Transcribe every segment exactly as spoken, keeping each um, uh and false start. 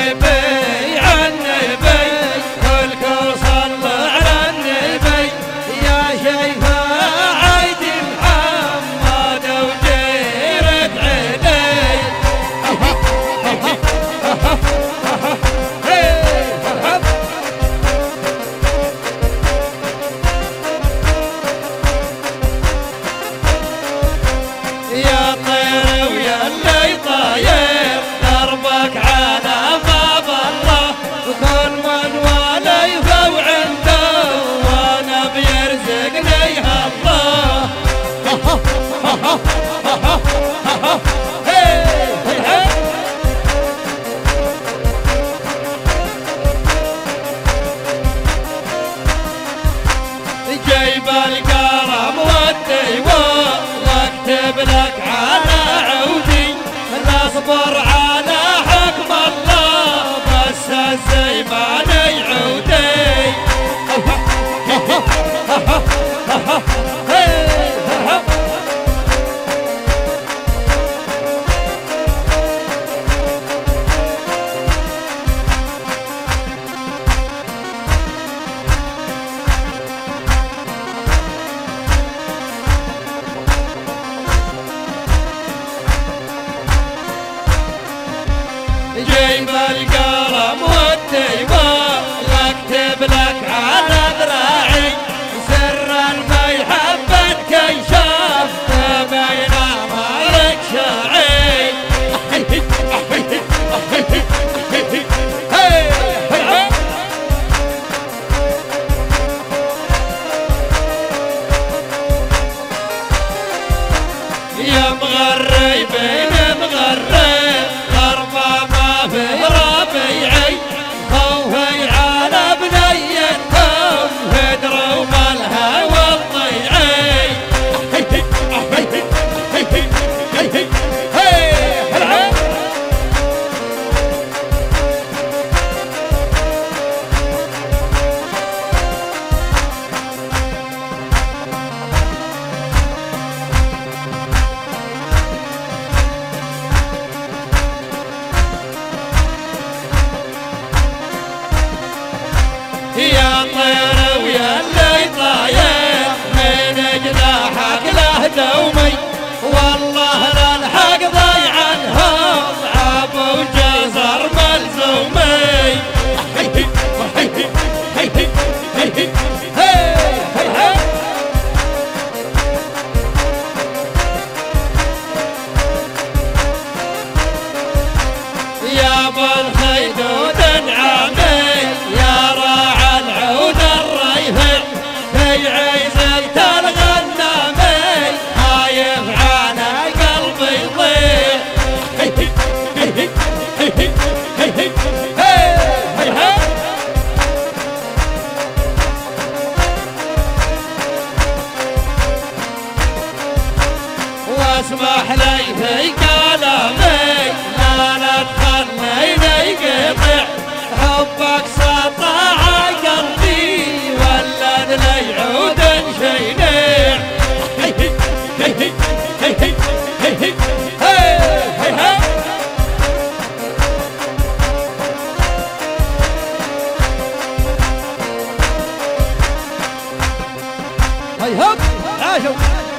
جيب الكرم والديوان واكتب لك على عودي، نصبر على حكم الله بس الزيمان يعودي. جيب القلم والديوان واكتب لك على ذراعي، سرا ما يحبك كيشاف بين امالك شاعي. يا مغري بين مغري غربة ما في ربيعي، خوفي على بنيتكم هدروا بالهوى الضيعي. يا طير ويا اللي طاير من جناحك له دومي، والله للحق ضيعنهم عاب وجزر ملزومي. يا ابو الخيدود نعمي يا راعى العود الريفع، في عزلت الغنامي خايف على قلبي يضيع. واسمح لي في كلامي لا لا تخليني قطع، حبك سطع قلبي ولد لي عود شينيع. هاي هوب عاشوا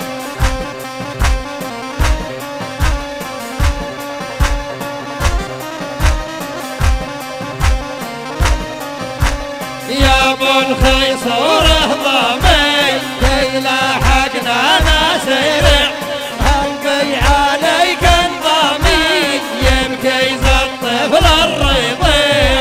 يا ابو الخيصوره ضمي كي لاحقنا نسيرع، قلبي عليك انضمي يمكي الطفل الرضيع.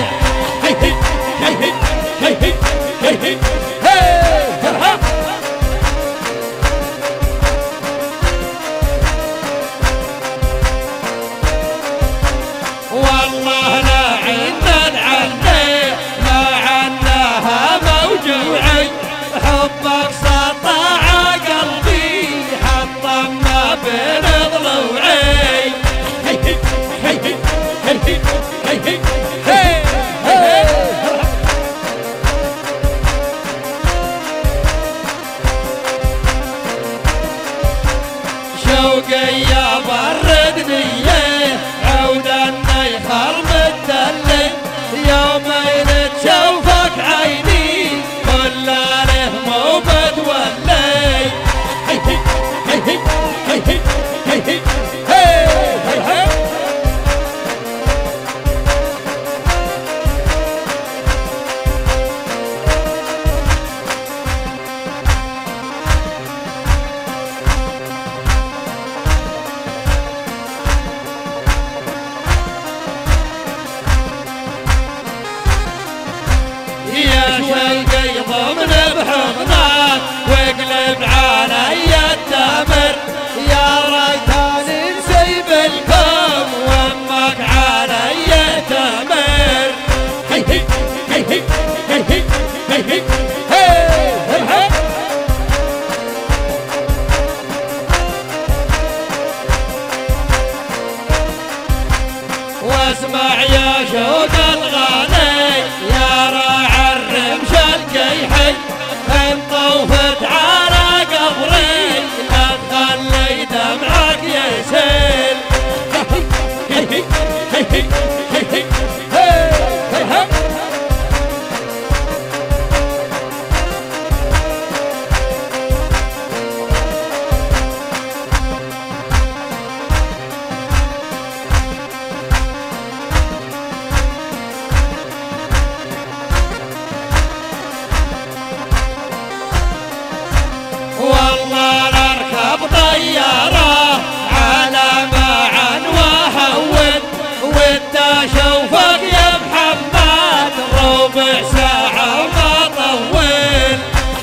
والله لا عنا العني ما عناها موجوعي، حبك سطع قلبي حطم شوي ضمن بحضنك واقلب علي التمر يا ريتني نسيب الكون وامك علي تمر هي هي هي هي هي هي هي هي واسمع يا شوق الغالي يا راعي الرمش القيحي ان طوفت على قبري لا تخلي دمعك يسيل والله نركب طيارة على معن وهون وانت اشوفك يا محمد ربع ساعة ما طول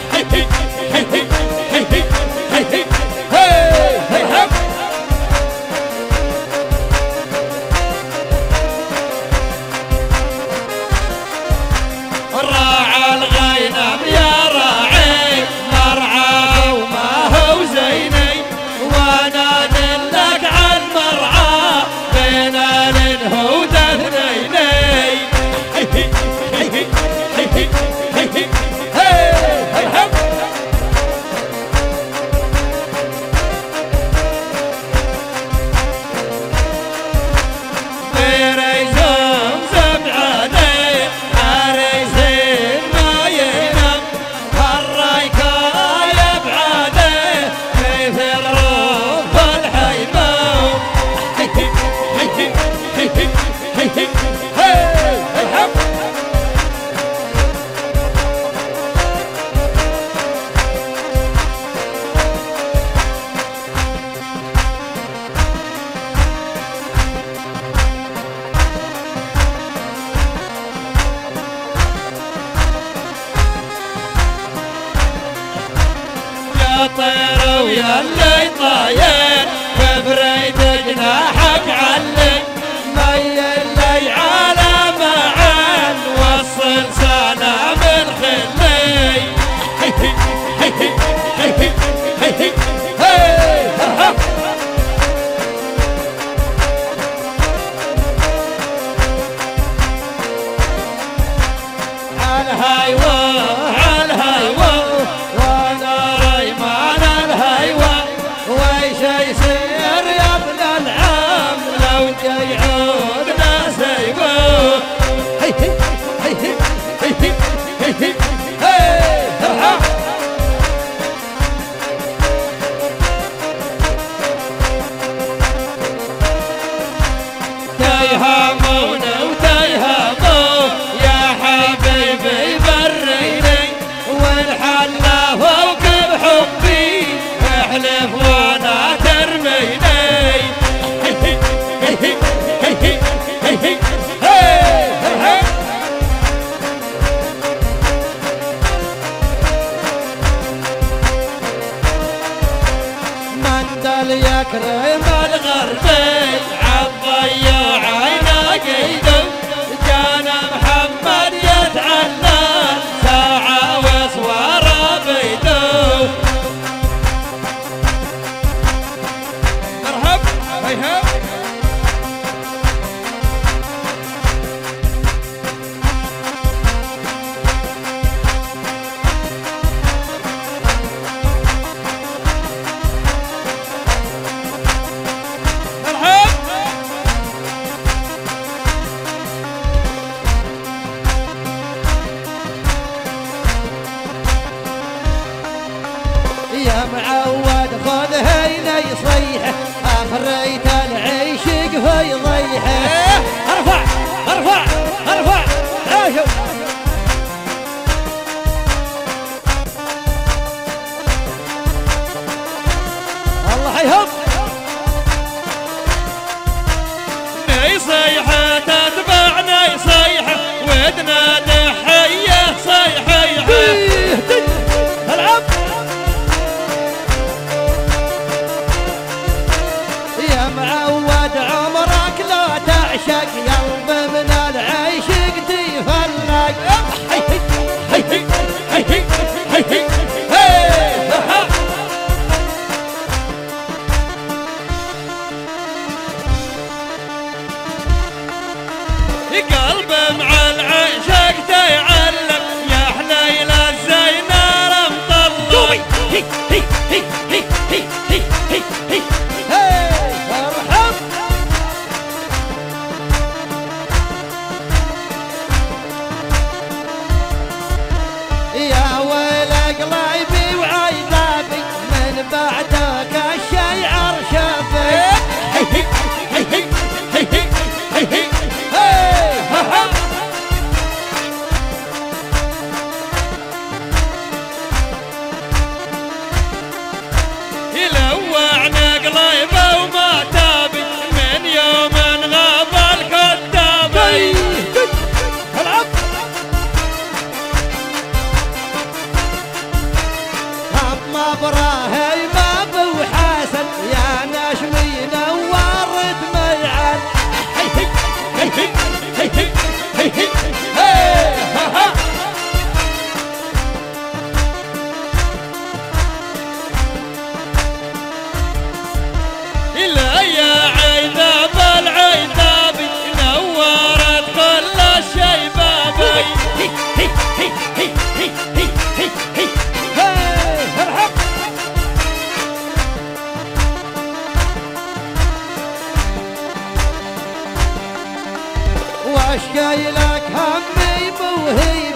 راعى الغينم يا راعي مرعى وما هو زيني وانا دلك عن مرعى بين الانهود اثنيني بيري زمزم علي عريسين ما ينام هالريكاية بعده مثل روف الحيمام يا طير ويا اللي طاير ببريد جناحك علي ميل لي على معان وصل سلام الخلي عالهايوه عالهايوه وانا ريمان الهايوه ويش يصير يا ابن العم لو جاي عودنا سيبوه هي هي هي هي هي هي هي تيهمون وتيهمون يا حبيبي بريني والحلا فوق بحبي احلف وانا ترميني مندل يكرم الغربي عالضيع عينا قيده كان محمد يتعنى ساعة وصوره بيده مرحب هيها يا معود خذ هيني صيحه اخريت العيش في ضيحه ارفع ارفع ارفع عاشوا الله يهب ني صيحه تتبعني صيحه ودنا نحيه صيحه قلب مع العشق تيعلق يا حليل الزينار مطلق. هي هي هي هي هي هي هي هي هي ارحب يا ويل قلبي وعذابي من بعدك الشيعر شافي. هي هي هي هي هي هي هي هي يلوعنا قليبه وما تابي من يوم غاب الكذاب. العب ما براهي ما بوحسن يا نشمي نورت ميعاد. هي هي هي هي هي هي هي هي إلا يا عذاب العذاب نورت كل الشيباب. هي هي هي هي هي هي هي هي هي ارحب واشكي لك همي موهيب